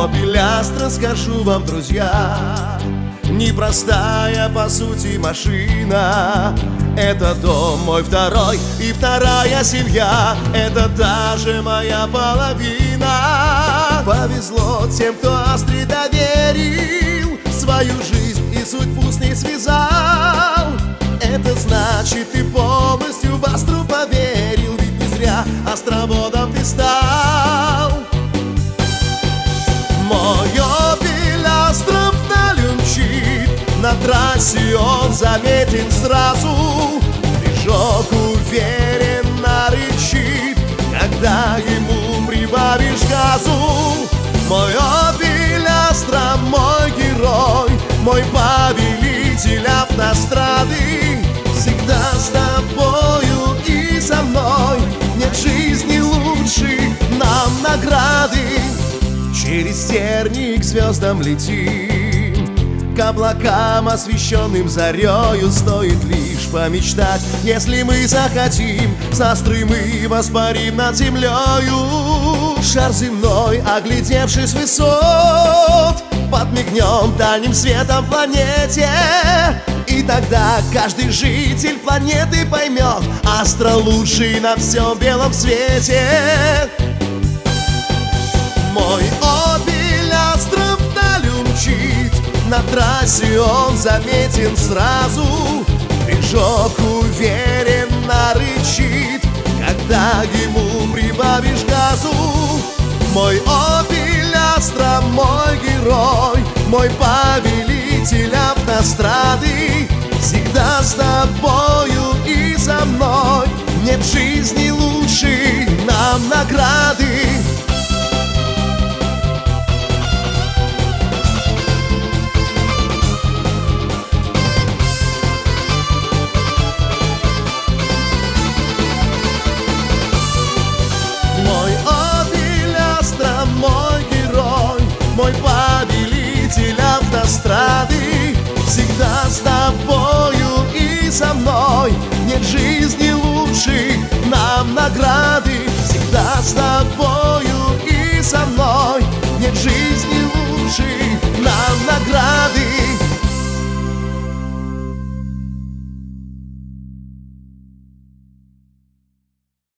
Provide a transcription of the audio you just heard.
Opel Astra, скажу вам, друзья, непростая по сути машина. Это дом мой второй и вторая семья, это даже моя половина. Повезло тем, кто Астре доверил свою жизнь и судьбу с ней связал. Это значит, ты полностью в Астру поверил, ведь не зря астроводом ты стал. Мой Opel Astra вдали мчит, на трассе он заметен сразу. Движок уверенно рычит, когда ему прибавишь газу. Мой Opel Astra, мой герой, мой повелитель автострады, всегда с тобою и со мной. Нет жизни лучше нам награды. Через терник к звездам летим, к облакам, освещенным зарею. Стоит лишь помечтать, если мы захотим. С Астрой мы воспарим над землею. Шар земной, оглядевшись высот, подмигнем дальним светом планете. И тогда каждый житель планеты поймет, Астра лучший на всем белом свете. Мой Opel Astra вдали мчит, на трассе он заметен сразу. Движок уверенно рычит, когда ему прибавишь газу. Мой Opel Astra, мой герой, мой повелитель автострады, всегда с тобою и со мной. Нет жизни лучше нам награды. Мой повелитель автострады, всегда с тобою и со мной. Нет жизни лучше нам наград.